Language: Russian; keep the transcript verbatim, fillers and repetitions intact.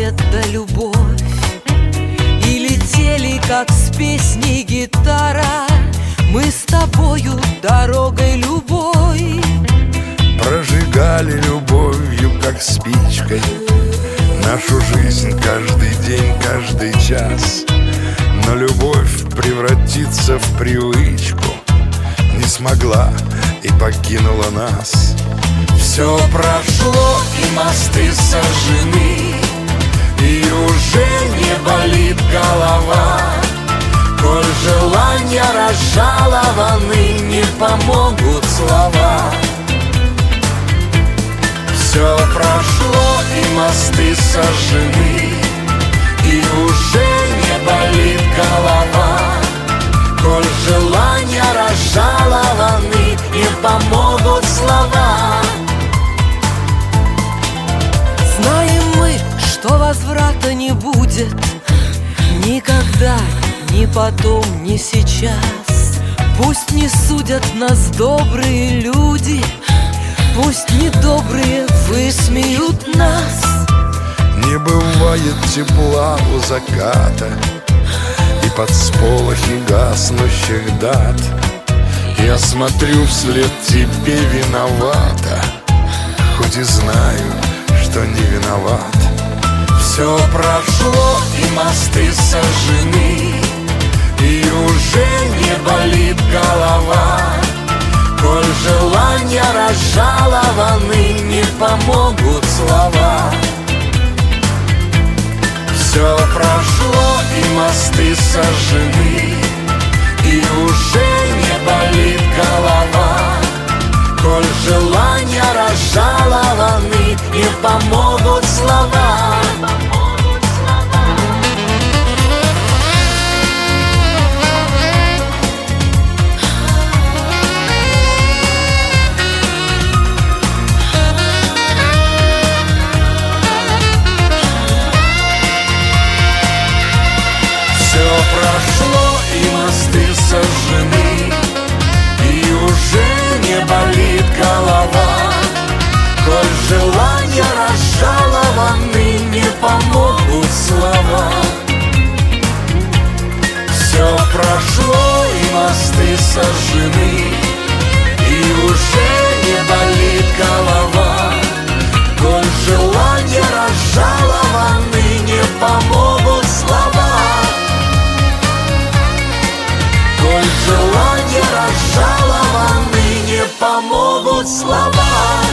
свет да любовь, и летели, как с песней гитара, мы с тобою дорогой любой. Прожигали любовью, как спичкой, нашу жизнь каждый день, каждый час. Но любовь превратиться в привычку не смогла и покинула нас. Все прошло, и мосты сожжены, и уже не болит голова. Коль желания разжалованы, не помогут слова. Все прошло, и мосты сожжены, и уже не болит голова. Коль желания разжалованы, не помогут слова. Знаем мы, что возврата не будет никогда, ни потом, ни сейчас. Пусть не судят нас добрые люди, пусть недобрые высмеют нас. Не бывает тепла у заката и под сполохи гаснущих дат. Я смотрю вслед тебе виновата, хоть и знаю, что не виноват. Все прошло, и мосты сожжены, и уже не болит голова. Коль желания разжалованы, не помогут слова. Все прошло, и мосты сожжены, и уже не болит голова. Коль желания разжалованы, не помогут слова. Все прошло, и мосты сожжены, и уже не болит голова. Коль желания разжалованы, не помогут слова. Все прошло, и мосты сожжены, и уже не болит голова. Коль желания разжалованы, не помогут слова. Коль желания разжалованы, не помогут слова.